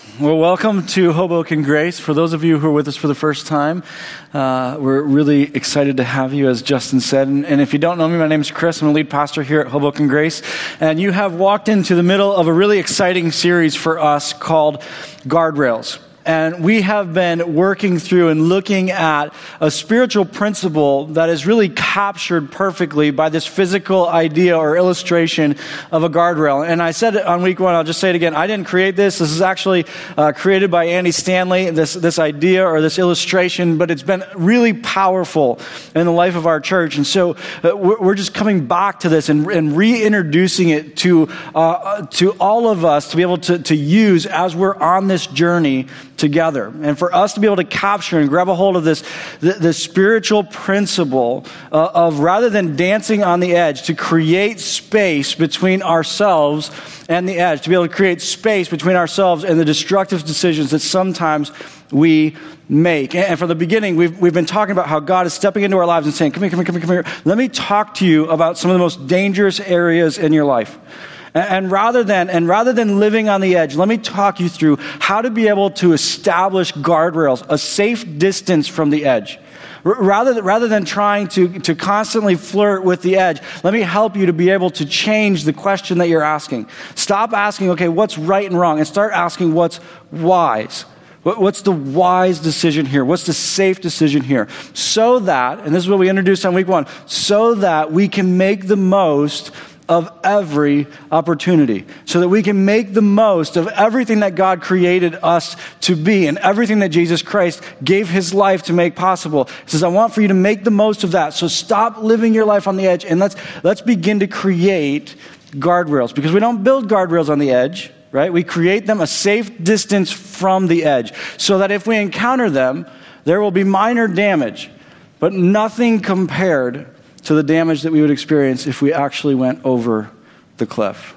Well, welcome to Hoboken Grace. For those of you who are with us for the first time, we're really excited to have you, as Justin said. And if you don't know me, my name is Chris. I'm the lead pastor here at Hoboken Grace. And you have walked into the middle of a really exciting series for us called Guardrails. And we have been working through and looking at a spiritual principle that is really captured perfectly by this physical idea or illustration of a guardrail. And I said it on week one, I'll just say it again. I didn't create this. This is actually created by Andy Stanley, this idea or this illustration, but it's been really powerful in the life of our church. And so we're just coming back to this and reintroducing it to all of us to be able to use as we're on this journey together. And for us to be able to capture and grab a hold of this spiritual principle of rather than dancing on the edge, to create space between ourselves and the edge, to be able to create space between ourselves and the destructive decisions that sometimes we make. And from the beginning, we've been talking about how God is stepping into our lives and saying, come here. Let me talk to you about some of the most dangerous areas in your life. And rather than living on the edge, let me talk you through how to be able to establish guardrails, a safe distance from the edge. Rather than trying to constantly flirt with the edge, let me help you to be able to change the question that you're asking. Stop asking, okay, what's right and wrong, and start asking what's wise. What's the wise decision here? What's the safe decision here? So that, and this is what we introduced on week one, so that we can make the most of every opportunity, so that we can make the most of everything that God created us to be and everything that Jesus Christ gave his life to make possible. He says, I want for you to make the most of that. So stop living your life on the edge and let's begin to create guardrails, because we don't build guardrails on the edge, right? We create them a safe distance from the edge so that if we encounter them, there will be minor damage, but nothing compared to the damage that we would experience if we actually went over the cliff.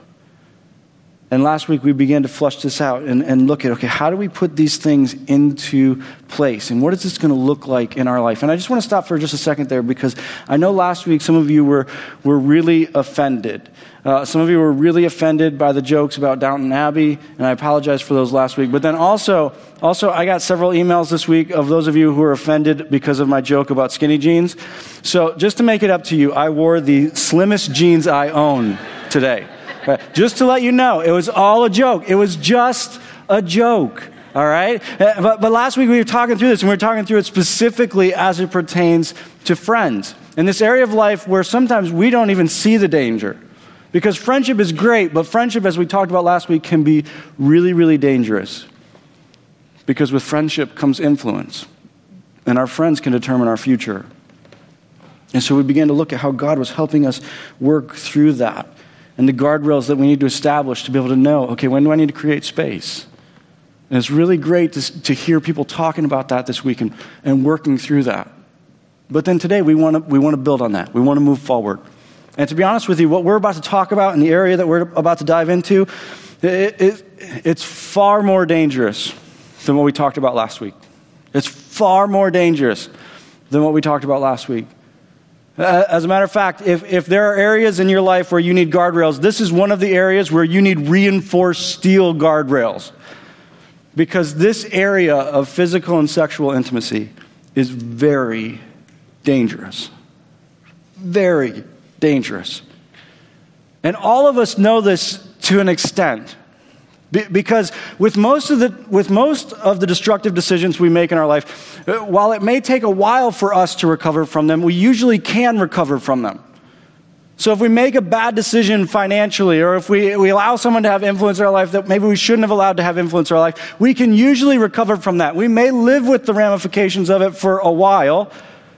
And last week we began to flush this out and look at, okay, how do we put these things into place? And what is this going to look like in our life? And I just want to stop for just a second there, because I know last week some of you were really offended. Some of you were really offended by the jokes about Downton Abbey, and I apologize for those last week. But then also I got several emails this week of those of you who were offended because of my joke about skinny jeans. So just to make it up to you, I wore the slimmest jeans I own today. Just to let you know, it was all a joke. It was just a joke, all right? But last week we were talking through this, and we were talking through it specifically as it pertains to friends. In this area of life where sometimes we don't even see the danger. Because friendship is great, but friendship, as we talked about last week, can be really, really dangerous. Because with friendship comes influence. And our friends can determine our future. And so we began to look at how God was helping us work through that. And the guardrails that we need to establish to be able to know, okay, when do I need to create space? And it's really great to hear people talking about that this week and working through that. But then today we want to build on that. We want to move forward. And to be honest with you, what we're about to talk about in the area that we're about to dive into, it's far more dangerous than what we talked about last week. It's far more dangerous than what we talked about last week. As a matter of fact, if there are areas in your life where you need guardrails, this is one of the areas where you need reinforced steel guardrails. Because this area of physical and sexual intimacy is very dangerous. Very dangerous. And all of us know this to an extent. Because with most of the destructive decisions we make in our life, while it may take a while for us to recover from them, we usually can recover from them. So if we make a bad decision financially, or if we allow someone to have influence in our life that maybe we shouldn't have allowed to have influence in our life, we can usually recover from that. We may live with the ramifications of it for a while,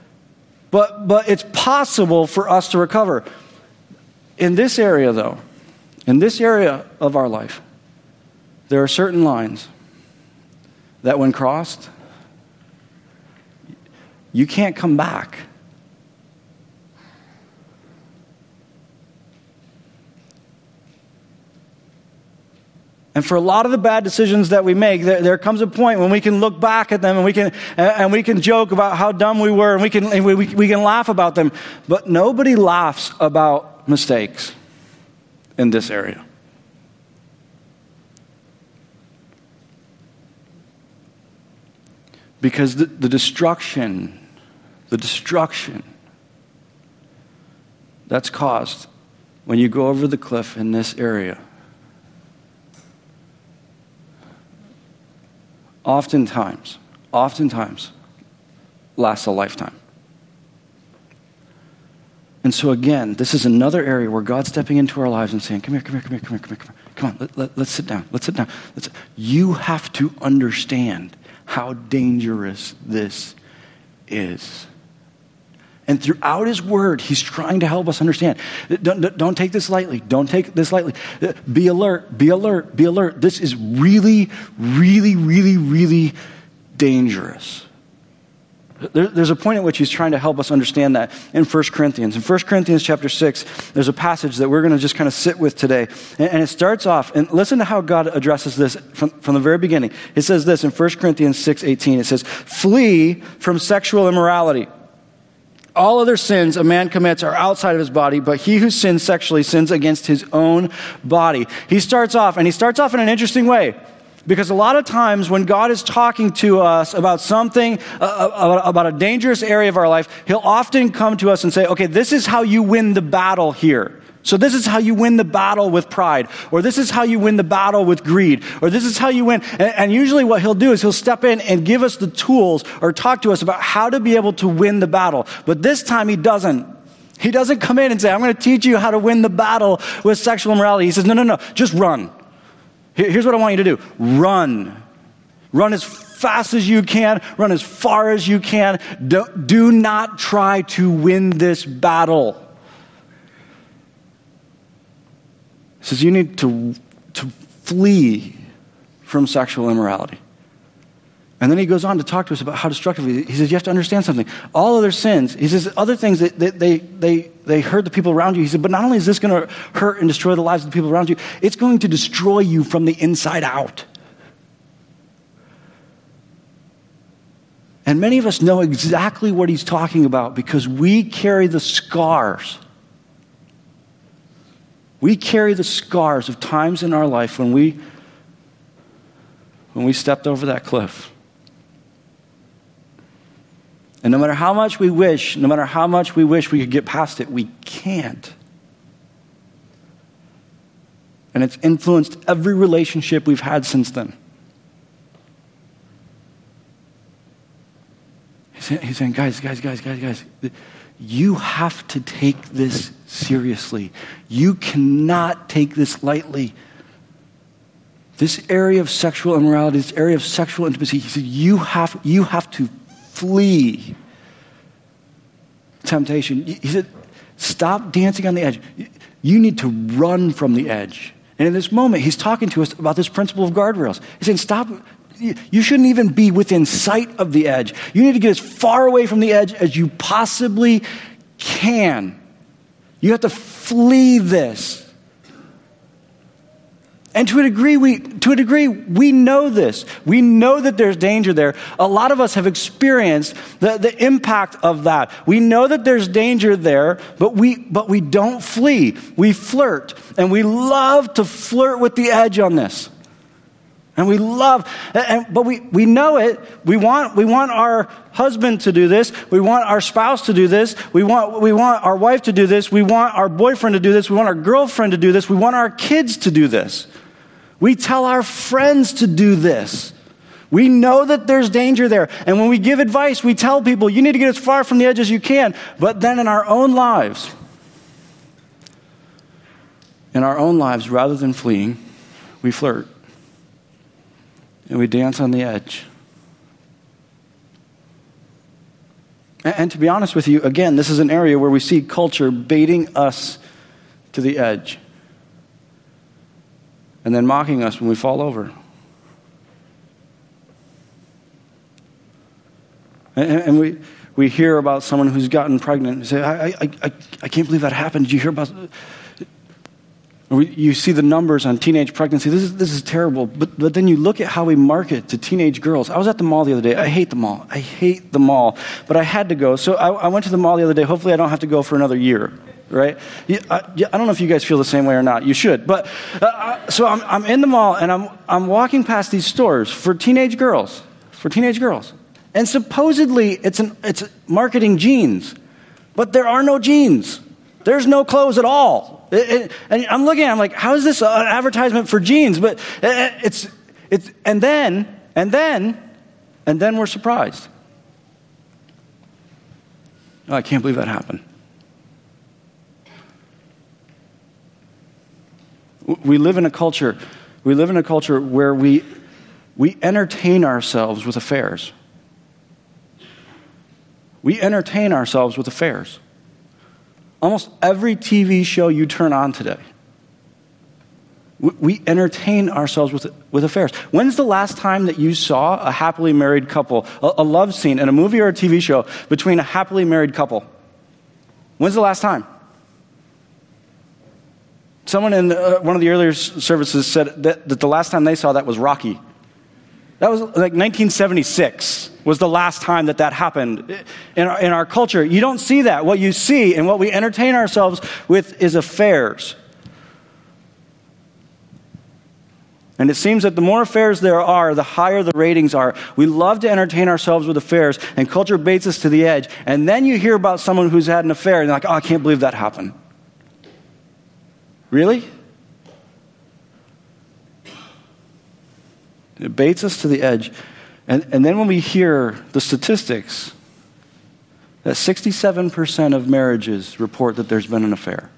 but it's possible for us to recover. In this area, though, in this area of our life, there are certain lines that when crossed, you can't come back. And for a lot of the bad decisions that we make, there comes a point when we can look back at them and we can joke about how dumb we were, and we can laugh about them. But nobody laughs about mistakes in this area. Because the destruction that's caused when you go over the cliff in this area oftentimes lasts a lifetime. And so again, this is another area where God's stepping into our lives and saying, come on, let's sit down. You have to understand how dangerous this is. And throughout his word, he's trying to help us understand. Don't take this lightly. Don't take this lightly. Be alert. This is really, really, really, really dangerous. There's a point at which he's trying to help us understand that in 1 Corinthians. In 1 Corinthians chapter 6, there's a passage that we're going to just kind of sit with today. And it starts off, and listen to how God addresses this from the very beginning. It says this in 1 Corinthians 6:18. It says, flee from sexual immorality. All other sins a man commits are outside of his body, but he who sins sexually sins against his own body. He starts off in an interesting way. Because a lot of times when God is talking to us about something, about a dangerous area of our life, he'll often come to us and say, okay, this is how you win the battle here. So this is how you win the battle with pride, or this is how you win the battle with greed, or this is how you win. And usually what he'll do is he'll step in and give us the tools or talk to us about how to be able to win the battle. But this time he doesn't. He doesn't come in and say, I'm going to teach you how to win the battle with sexual immorality. He says, no, just run. Here's what I want you to do. Run. Run as fast as you can. Run as far as you can. Do not try to win this battle. He says you need to flee from sexual immorality. And then he goes on to talk to us about how destructively. He says you have to understand something. All other sins, he says other things that they hurt the people around you. He said, but not only is this going to hurt and destroy the lives of the people around you, it's going to destroy you from the inside out. And many of us know exactly what he's talking about because we carry the scars. We carry the scars of times in our life when we stepped over that cliff. And no matter how much we wish we could get past it, we can't. And it's influenced every relationship we've had since then. He's saying, guys, you have to take this seriously. You cannot take this lightly. This area of sexual immorality, this area of sexual intimacy, he said, you have to flee temptation. He said, stop dancing on the edge. You need to run from the edge. And in this moment, he's talking to us about this principle of guardrails. He's saying, stop. You shouldn't even be within sight of the edge. You need to get as far away from the edge as you possibly can. You have to flee this. And to a degree, we know this. We know that there's danger there. A lot of us have experienced the impact of that. We know that there's danger there, but we don't flee. We flirt, and we love to flirt with the edge on this. And but we know it. We want our husband to do this. We want our spouse to do this. We want our wife to do this. We want our boyfriend to do this. We want our girlfriend to do this. We want our kids to do this. We tell our friends to do this. We know that there's danger there. And when we give advice, we tell people, you need to get as far from the edge as you can. But then in our own lives, rather than fleeing, we flirt. And we dance on the edge. And to be honest with you, again, this is an area where we see culture baiting us to the edge. And then mocking us when we fall over. And we hear about someone who's gotten pregnant and say, I can't believe that happened. Did you hear about... You see the numbers on teenage pregnancy. This is terrible. But then you look at how we market to teenage girls. I was at the mall the other day. I hate the mall. But I had to go. So I went to the mall the other day. Hopefully I don't have to go for another year. Right? I don't know if you guys feel the same way or not. You should. But so I'm in the mall and I'm walking past these stores for teenage girls. And supposedly it's marketing jeans, but there are no jeans. There's no clothes at all. And I'm looking at it, I'm like, how is this an advertisement for jeans? But and then we're surprised. Oh, I can't believe that happened. We live in a culture where we entertain ourselves with affairs. We entertain ourselves with affairs. Almost every TV show you turn on today, we entertain ourselves with affairs. When's the last time that you saw a happily married couple, a love scene in a movie or a TV show between a happily married couple? When's the last time? Someone in one of the earlier services said that the last time they saw that was Rocky. That was like 1976 was the last time that happened. In our culture, you don't see that. What you see and what we entertain ourselves with is affairs. And it seems that the more affairs there are, the higher the ratings are. We love to entertain ourselves with affairs, and culture baits us to the edge. And then you hear about someone who's had an affair, and they're like, oh, I can't believe that happened. Really? It baits us to the edge. And then when we hear the statistics, that 67% of marriages report that there's been an affair.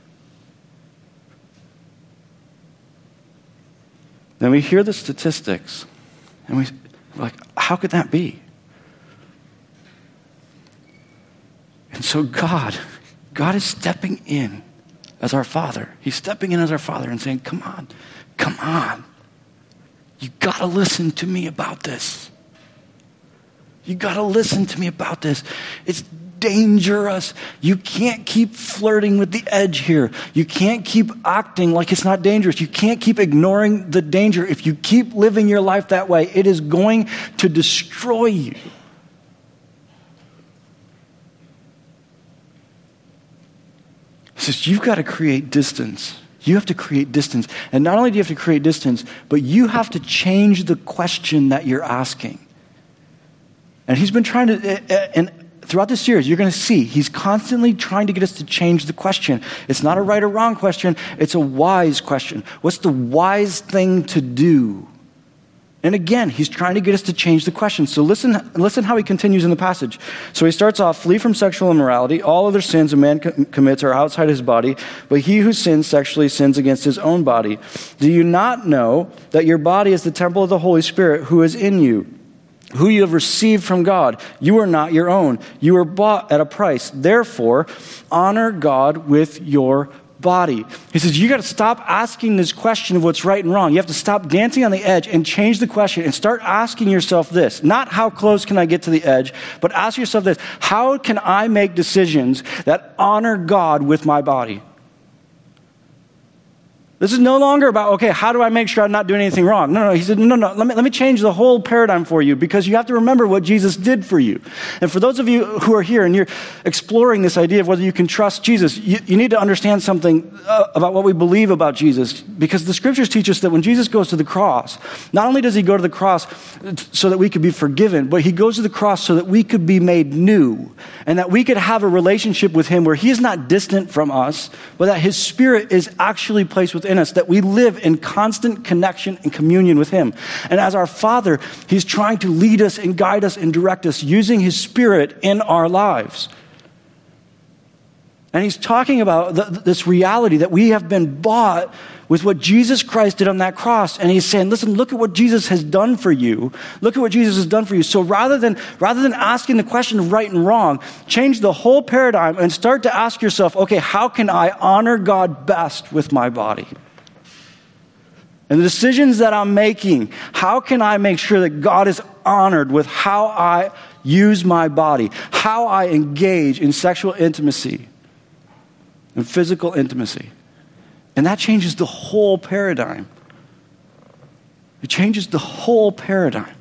Then we hear the statistics, and we're like, how could that be? And so God is stepping in as our Father. He's stepping in as our Father and saying, come on. You got to listen to me about this. You got to listen to me about this. It's dangerous. You can't keep flirting with the edge here. You can't keep acting like it's not dangerous. You can't keep ignoring the danger. If you keep living your life that way, it is going to destroy you. He says, you've got to create distance. You have to create distance. And not only do you have to create distance, but you have to change the question that you're asking. And he's been trying to, and throughout this series, you're going to see, he's constantly trying to get us to change the question. It's not a right or wrong question. It's a wise question. What's the wise thing to do? And again, he's trying to get us to change the question. So listen how he continues in the passage. So he starts off, flee from sexual immorality. All other sins a man commits are outside his body, but he who sins sexually sins against his own body. Do you not know that your body is the temple of the Holy Spirit who is in you, who you have received from God? You are not your own. You were bought at a price. Therefore, honor God with your body. He says, you got to stop asking this question of what's right and wrong. You have to stop dancing on the edge and change the question and start asking yourself this. Not how close can I get to the edge, but ask yourself this. How can I make decisions that honor God with my body? This is no longer about, okay, how do I make sure I'm not doing anything wrong? No. He said, no, let me change the whole paradigm for you, because you have to remember what Jesus did for you. And for those of you who are here and you're exploring this idea of whether you can trust Jesus, you need to understand something about what we believe about Jesus, because the scriptures teach us that when Jesus goes to the cross, not only does he go to the cross so that we could be forgiven, but he goes to the cross so that we could be made new and that we could have a relationship with him where he is not distant from us, but that his Spirit is actually placed within us, that we live in constant connection and communion with him. And as our Father, he's trying to lead us and guide us and direct us using his Spirit in our lives. And he's talking about this reality that we have been bought with what Jesus Christ did on that cross. And he's saying, listen, look at what Jesus has done for you. Look at what Jesus has done for you. So rather than asking the question of right and wrong, change the whole paradigm and start to ask yourself, okay, how can I honor God best with my body? And the decisions that I'm making, how can I make sure that God is honored with how I use my body, how I engage in sexual intimacy and physical intimacy? And that changes the whole paradigm. It changes the whole paradigm.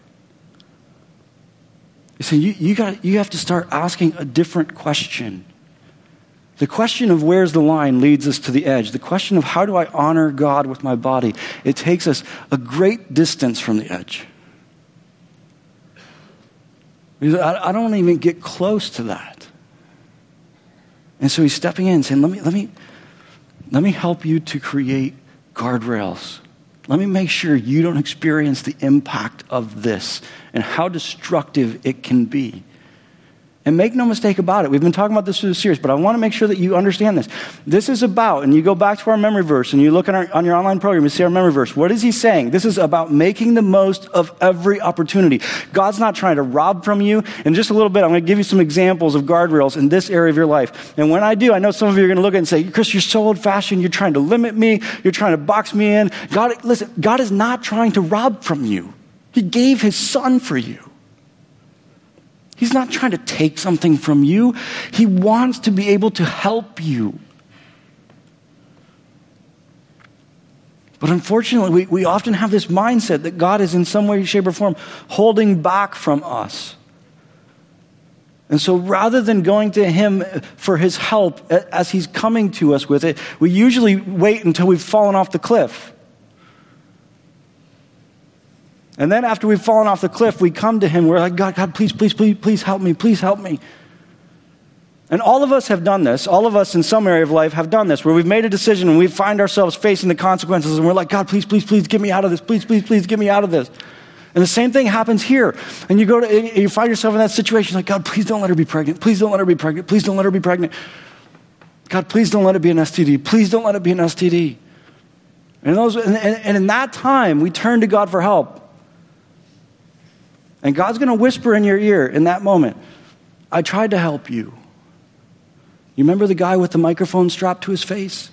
You see, you have to start asking a different question. The question of where's the line leads us to the edge. The question of how do I honor God with my body, it takes us a great distance from the edge. I don't even get close to that. And so he's stepping in and saying, let me help you to create guardrails. Let me make sure you don't experience the impact of this and how destructive it can be. And make no mistake about it. We've been talking about this through the series, but I want to make sure that you understand this. This is about, and you go back to our memory verse, and you look on your online program, you see our memory verse. What is he saying? This is about making the most of every opportunity. God's not trying to rob from you. In just a little bit, I'm going to give you some examples of guardrails in this area of your life. And when I do, I know some of you are going to look at it and say, Chris, you're so old-fashioned. You're trying to limit me. You're trying to box me in. Listen, God is not trying to rob from you. He gave his son for you. He's not trying to take something from you. He wants to be able to help you. But unfortunately, we often have this mindset that God is in some way, shape, or form holding back from us. And so rather than going to him for his help as he's coming to us with it, we usually wait until we've fallen off the cliff. And then after we've fallen off the cliff, we come to him. We're like, God, please help me. Please help me. And all of us have done this. All of us in some area of life have done this, where we've made a decision and we find ourselves facing the consequences. And we're like, God, please get me out of this. Please get me out of this. And the same thing happens here. And you find yourself in that situation like, God, please don't let her be pregnant. Please don't let her be pregnant. Please don't let her be pregnant. God, please don't let it be an STD. Please don't let it be an STD. And in that time, we turn to God for help. And God's going to whisper in your ear in that moment, I tried to help you. You remember the guy with the microphone strapped to his face?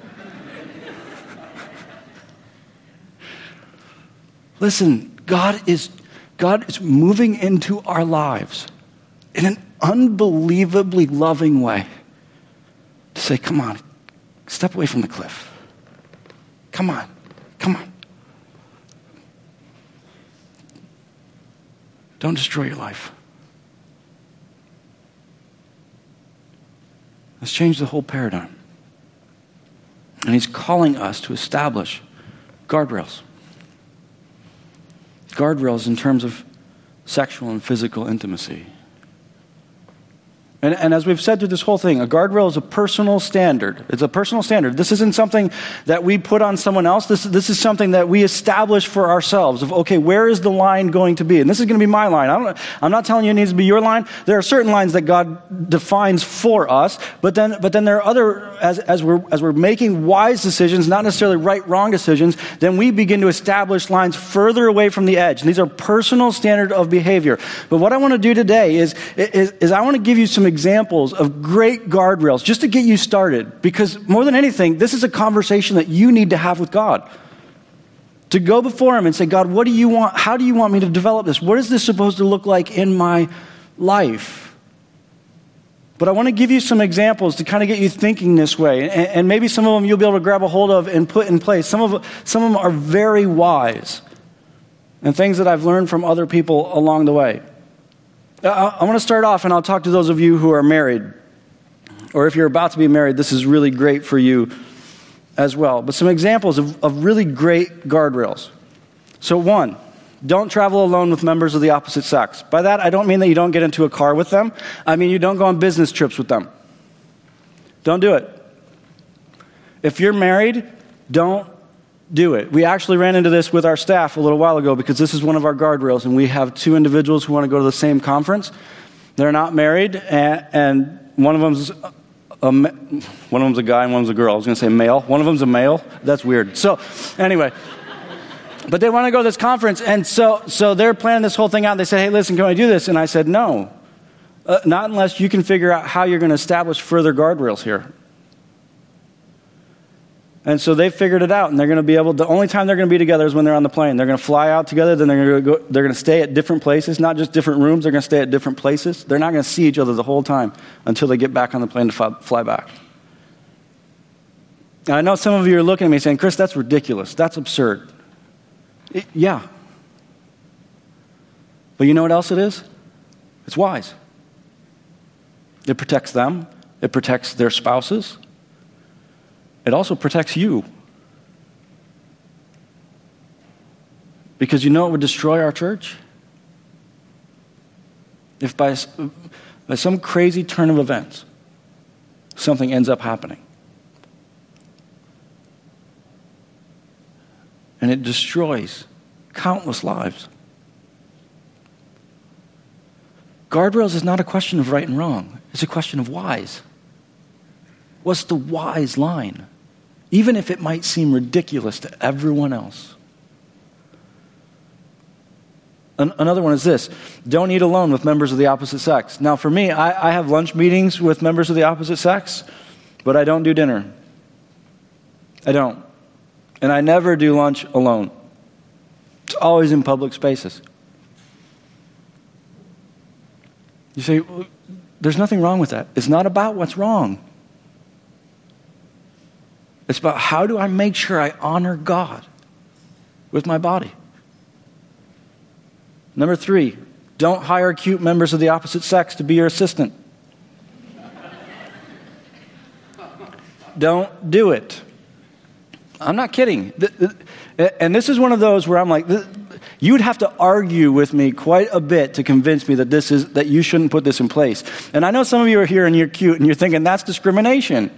Listen, God is moving into our lives in an unbelievably loving way to say, come on, step away from the cliff. Come on. Don't destroy your life. Let's change the whole paradigm. And he's calling us to establish guardrails. Guardrails in terms of sexual and physical intimacy. And as we've said through this whole thing, a guardrail is a personal standard. It's a personal standard. This isn't something that we put on someone else. This is something that we establish for ourselves of, okay, where is the line going to be? And this is going to be my line. I'm not telling you it needs to be your line. There are certain lines that God defines for us, but then there are other, as we're making wise decisions, not necessarily right, wrong decisions, then we begin to establish lines further away from the edge. And these are personal standard of behavior. But what I want to do today is I want to give you some examples of great guardrails just to get you started, because more than anything, this is a conversation that you need to have with God. To go before him and say, God, what do you want? How do you want me to develop this? What is this supposed to look like in my life? But I want to give you some examples to kind of get you thinking this way. And maybe some of them you'll be able to grab a hold of and put in place. Some of them are very wise and things that I've learned from other people along the way. I want to start off, and I'll talk to those of you who are married. Or if you're about to be married, this is really great for you as well. But some examples of really great guardrails. So 1, don't travel alone with members of the opposite sex. By that, I don't mean that you don't get into a car with them. I mean you don't go on business trips with them. Don't do it. If you're married, don't do it. We actually ran into this with our staff a little while ago because this is one of our guardrails, and we have 2 individuals who want to go to the same conference. They're not married, and one of them's a guy and one of them's a girl. I was going to say male. One of them's a male. That's weird. So anyway, but they want to go to this conference, and so they're planning this whole thing out. They said, hey, listen, can I do this? And I said, no, not unless you can figure out how you're going to establish further guardrails here. And so they figured it out, and they're going to be able. The only time they're going to be together is when they're on the plane. They're going to fly out together. Then they're going to stay at different places, not just different rooms. They're going to stay at different places. They're not going to see each other the whole time until they get back on the plane to fly back. Now, I know some of you are looking at me saying, "Chris, that's ridiculous. That's absurd." Yeah, but you know what else it is? It's wise. It protects them. It protects their spouses. It also protects you. Because you know what would destroy our church? if by some crazy turn of events, something ends up happening. And it destroys countless lives. Guardrails is not a question of right and wrong. It's a question of wise. What's the wise line? Even if it might seem ridiculous to everyone else. Another one is this: don't eat alone with members of the opposite sex. Now for me, I have lunch meetings with members of the opposite sex, but I don't do dinner. I don't. And I never do lunch alone. It's always in public spaces. You say, well, there's nothing wrong with that. It's not about what's wrong. It's about how do I make sure I honor God with my body. Number 3, don't hire cute members of the opposite sex to be your assistant. Don't do it. I'm not kidding. And this is one of those where I'm like, you would have to argue with me quite a bit to convince me that you shouldn't put this in place. And I know some of you are here and you're cute and you're thinking that's discrimination.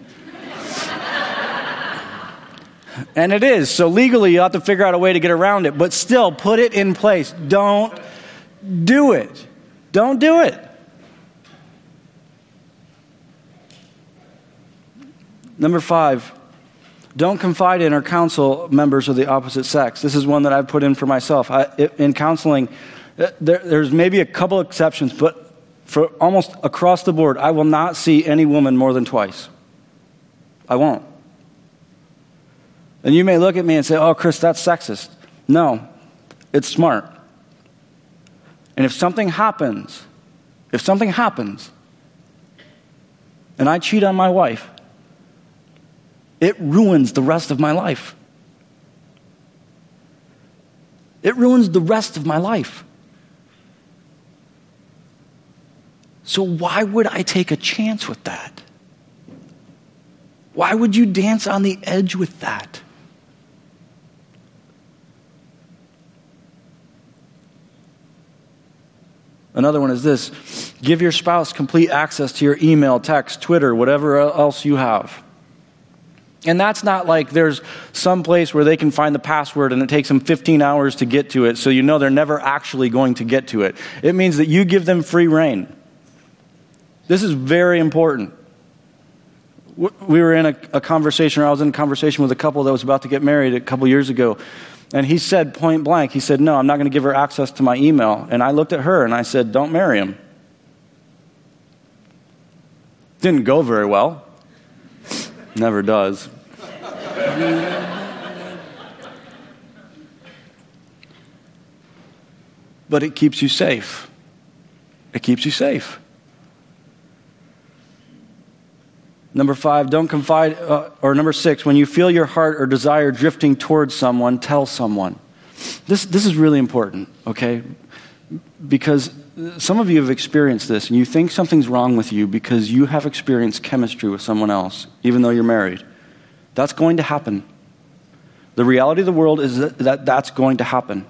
And it is. So legally you have to figure out a way to get around it. But still, put it in place. Don't do it. Don't do it. Number 5, don't confide in or counsel members of the opposite sex. This is one that I've put in for myself. In counseling, there's maybe a couple exceptions, but for almost across the board, I will not see any woman more than twice. I won't. And you may look at me and say, oh, Chris, that's sexist. No, it's smart. And if something happens, and I cheat on my wife, it ruins the rest of my life. It ruins the rest of my life. So why would I take a chance with that? Why would you dance on the edge with that? Another one is this: give your spouse complete access to your email, text, Twitter, whatever else you have. And that's not like there's some place where they can find the password and it takes them 15 hours to get to it, so you know they're never actually going to get to it. It means that you give them free rein. This is very important. We were in a conversation, or I was in a conversation with a couple that was about to get married a couple years ago. And he said point blank, he said, no, I'm not going to give her access to my email. And I looked at her and I said, don't marry him. Didn't go very well. Never does. But it keeps you safe. It keeps you safe. Number 5, don't confide, or number 6, when you feel your heart or desire drifting towards someone, tell someone. This is really important, okay? Because some of you have experienced this, and you think something's wrong with you because you have experienced chemistry with someone else, even though you're married. That's going to happen. The reality of the world is that that's going to happen.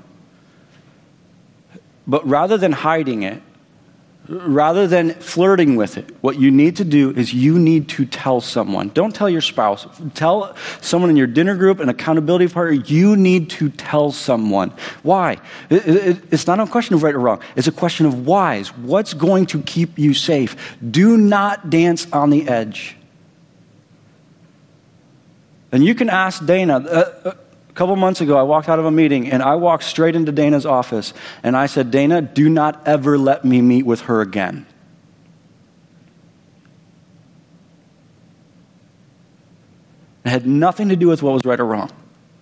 But rather than hiding it, rather than flirting with it, what you need to do is you need to tell someone. Don't tell your spouse. Tell someone in your dinner group, an accountability partner. You need to tell someone. Why? It's not a question of right or wrong. It's a question of wise. What's going to keep you safe? Do not dance on the edge. And you can ask Dana. A couple months ago, I walked out of a meeting, and I walked straight into Dana's office, and I said, Dana, do not ever let me meet with her again. It had nothing to do with what was right or wrong. It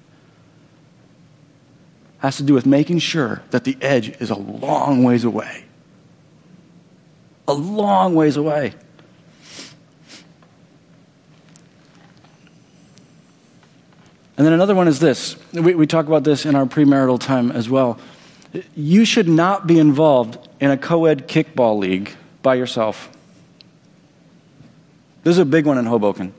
has to do with making sure that the edge is a long ways away. A long ways away. And then another one is this. We talk about this in our premarital time as well. You should not be involved in a co-ed kickball league by yourself. This is a big one in Hoboken.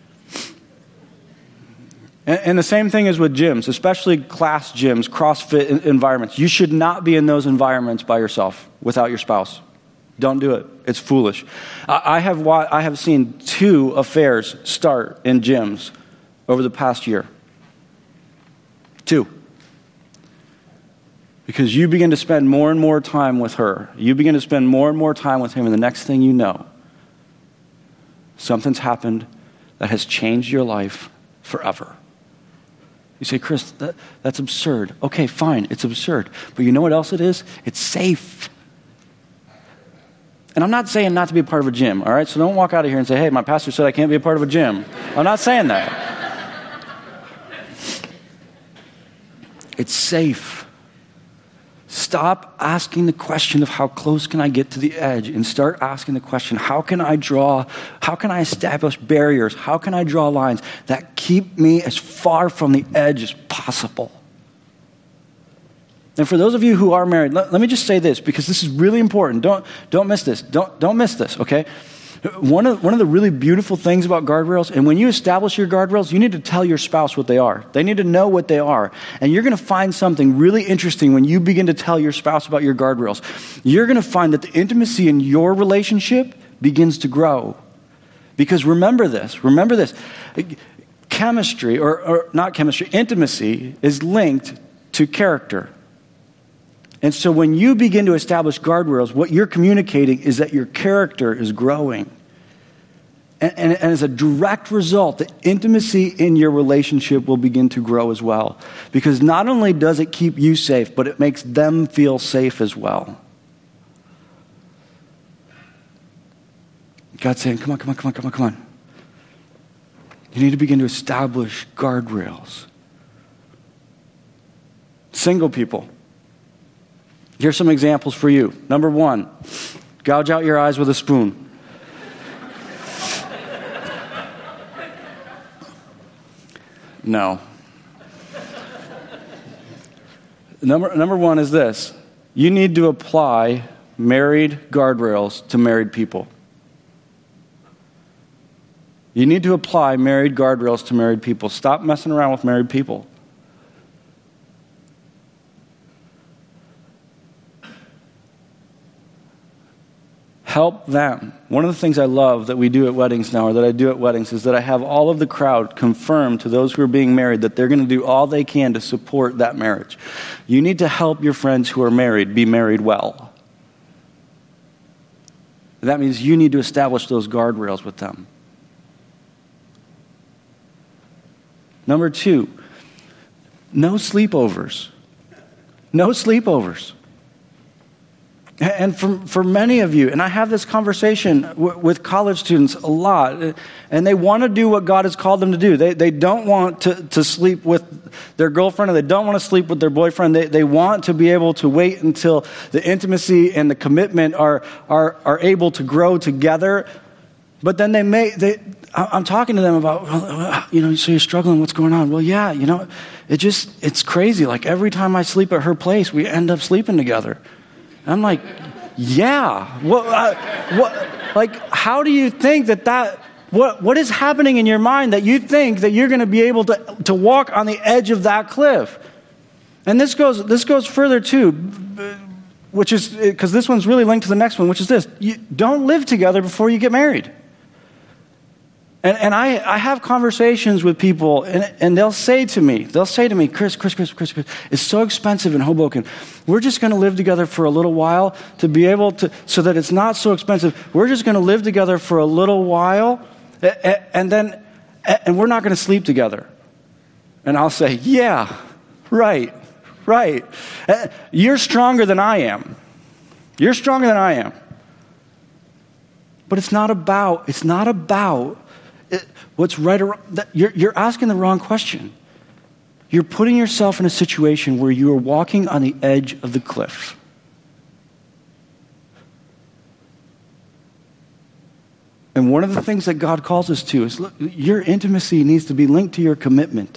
And the same thing is with gyms, especially class gyms, CrossFit environments. You should not be in those environments by yourself, without your spouse. Don't do it. It's foolish. I have seen 2 affairs start in gyms over the past year. 2. Because you begin to spend more and more time with her. You begin to spend more and more time with him, and the next thing you know, something's happened that has changed your life forever. You say, Chris, that's absurd. Okay, fine, it's absurd. But you know what else it is? It's safe. And I'm not saying not to be a part of a gym, all right? So don't walk out of here and say, hey, my pastor said I can't be a part of a gym. I'm not saying that. It's safe. Stop asking the question of how close can I get to the edge and start asking the question, how can I establish barriers? How can I draw lines that keep me as far from the edge as possible? And for those of you who are married, let me just say this, because this is really important. Don't miss this. Don't miss this, okay? One of the really beautiful things about guardrails, and when you establish your guardrails, you need to tell your spouse what they are. They need to know what they are. And you're going to find something really interesting when you begin to tell your spouse about your guardrails. You're going to find that the intimacy in your relationship begins to grow. Because remember this. Chemistry, or not chemistry, intimacy is linked to character. And so when you begin to establish guardrails, what you're communicating is that your character is growing. And as a direct result, the intimacy in your relationship will begin to grow as well. Because not only does it keep you safe, but it makes them feel safe as well. God's saying, come on. You need to begin to establish guardrails. Single people. Here's some examples for you. Number 1, gouge out your eyes with a spoon. No. Number 1 is this. You need to apply married guardrails to married people. You need to apply married guardrails to married people. Stop messing around with married people. Help them. One of the things I love that we do at weddings now, or that I do at weddings, is that I have all of the crowd confirm to those who are being married that they're going to do all they can to support that marriage. You need to help your friends who are married be married well. That means you need to establish those guardrails with them. Number 2, no sleepovers. No sleepovers. And for many of you, and I have this conversation with college students a lot, and they want to do what God has called them to do. They don't want to sleep with their girlfriend, or they don't want to sleep with their boyfriend. They want to be able to wait until the intimacy and the commitment are able to grow together. But then I'm talking to them about, so you're struggling, what's going on? Well, yeah, it's crazy. Like every time I sleep at her place, we end up sleeping together. I'm like, yeah. How do you think what is happening in your mind that you think that you're going to be able to walk on the edge of that cliff? And this goes further too, which is, because this one's really linked to the next one, which is this. You don't live together before you get married. And I have conversations with people, and they'll say to me, Chris, it's so expensive in Hoboken. We're just going to live together for a little while to be able to, so that it's not so expensive. We're just going to live together for a little while, and we're not going to sleep together. And I'll say, yeah, right. You're stronger than I am. But it's not about what's right or wrong. You're asking the wrong question. You're putting yourself in a situation where you are walking on the edge of the cliff. And one of the things that God calls us to is, look, your intimacy needs to be linked to your commitment.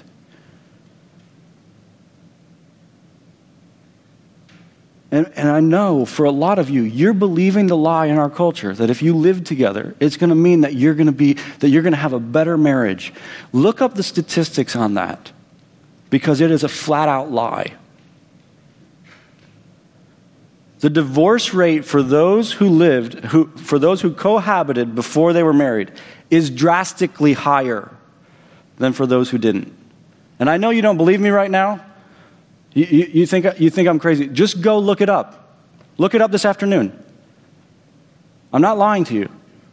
And I know for a lot of you, you're believing the lie in our culture that if you live together, it's going to mean that you're going to have a better marriage. Look up the statistics on that, because it is a flat out lie. The divorce rate for those for those who cohabited before they were married is drastically higher than for those who didn't. And I know you don't believe me right now. You think I'm crazy. Just go look it up. Look it up this afternoon. I'm not lying to you.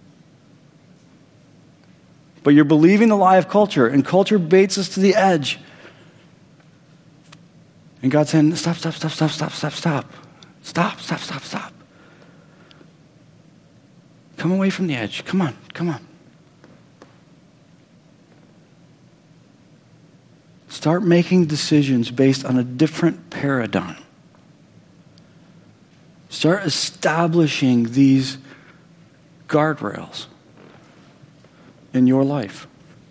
But you're believing the lie of culture, and culture baits us to the edge. And God's saying, stop. Stop. Come away from the edge. Come on. Start making decisions based on a different paradigm. Start establishing these guardrails in your life.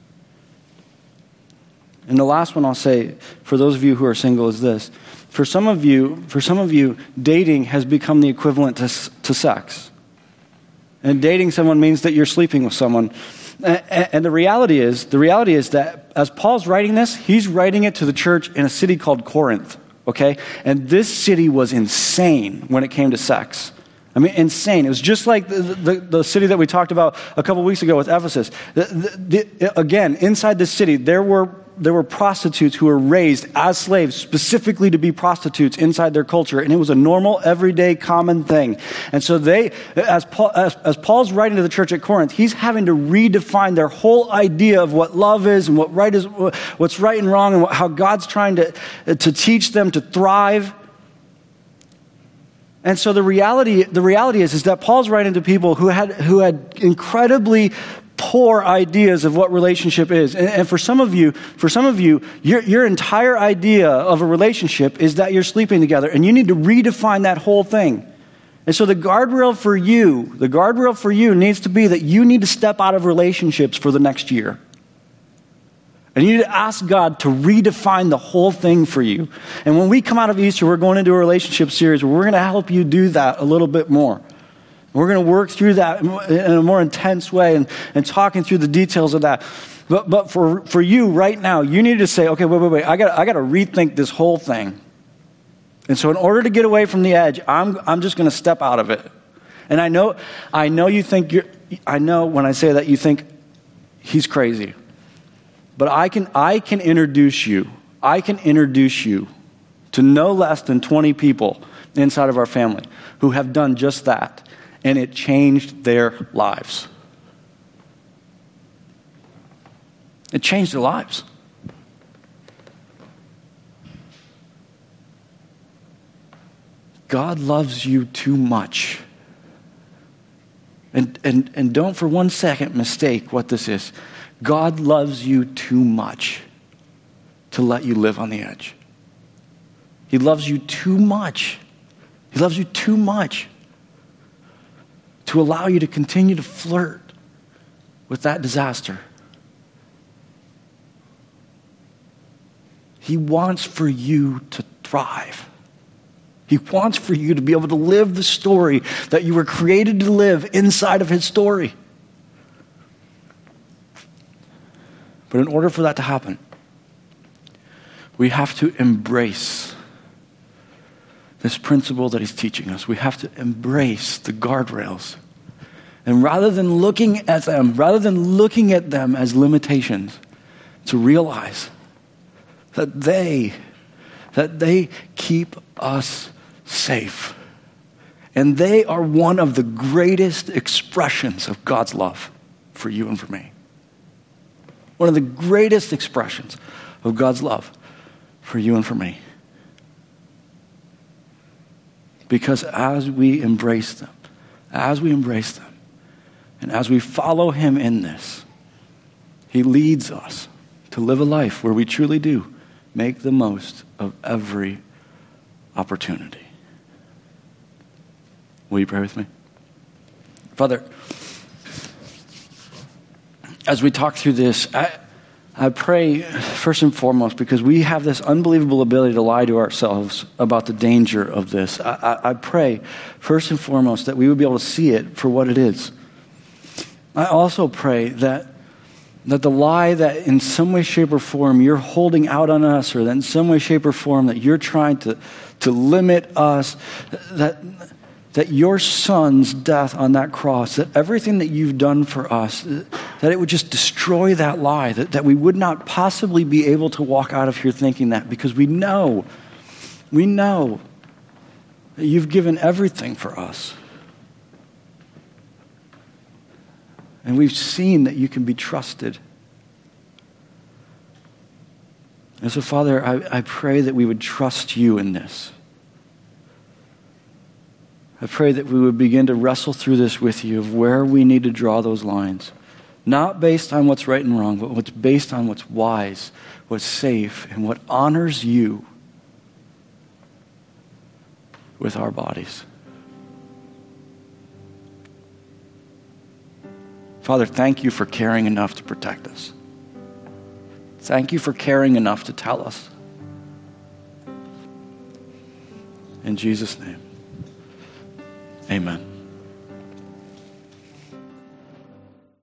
And the last one I'll say, for those of you who are single, is this. For some of you, dating has become the equivalent to sex. And dating someone means that you're sleeping with someone. And the reality is that as Paul's writing this, he's writing it to the church in a city called Corinth, okay? And this city was insane when it came to sex. I mean, insane. It was just like the city that we talked about a couple weeks ago with Ephesus. Again, inside this city, there were prostitutes who were raised as slaves specifically to be prostitutes inside their culture, and it was a normal, everyday, common thing. And so as Paul's writing to the church at Corinth, he's having to redefine their whole idea of what love is and what's right and wrong, and how God's trying to teach them to thrive. And so the reality is that Paul's writing to people who had incredibly poor ideas of what relationship is. And for some of you, your entire idea of a relationship is that you're sleeping together, and you need to redefine that whole thing. And so the guardrail for you needs to be that you need to step out of relationships for the next year. And you need to ask God to redefine the whole thing for you. And when we come out of Easter, we're going into a relationship series where we're going to help you do that a little bit more. We're going to work through that in a more intense way and talking through the details of that. But for you right now, you need to say, okay, wait, I got to rethink this whole thing. And so in order to get away from the edge, I'm just going to step out of it. And I know I know when I say that you think he's crazy. But I can introduce you to no less than 20 people inside of our family who have done just that, and it changed their lives. It changed their lives. God loves you too much. And don't for 1 second mistake what this is. God loves you too much to let you live on the edge. He loves you too much. He loves you too much to allow you to continue to flirt with that disaster. He wants for you to thrive. He wants for you to be able to live the story that you were created to live inside of his story. But in order for that to happen, we have to embrace this principle that he's teaching us. We have to embrace the guardrails. And rather than looking at them as limitations, to realize that they keep us safe. And they are one of the greatest expressions of God's love for you and for me. One of the greatest expressions of God's love for you and for me. Because as we embrace them, and as we follow him in this, he leads us to live a life where we truly do make the most of every opportunity. Will you pray with me? Father, as we talk through this, I pray first and foremost because we have this unbelievable ability to lie to ourselves about the danger of this. I pray first and foremost that we would be able to see it for what it is. I also pray that That the lie that in some way, shape, or form you're holding out on us, or that in some way, shape, or form that you're trying to limit us, that your son's death on that cross, that everything that you've done for us, that it would just destroy that lie, that we would not possibly be able to walk out of here thinking that, because we know that you've given everything for us. And we've seen that you can be trusted. And so, Father, I pray that we would trust you in this. I pray that we would begin to wrestle through this with you of where we need to draw those lines. Not based on what's right and wrong, but what's based on what's wise, what's safe, and what honors you with our bodies. Father, thank you for caring enough to protect us. Thank you for caring enough to tell us. In Jesus' name, amen.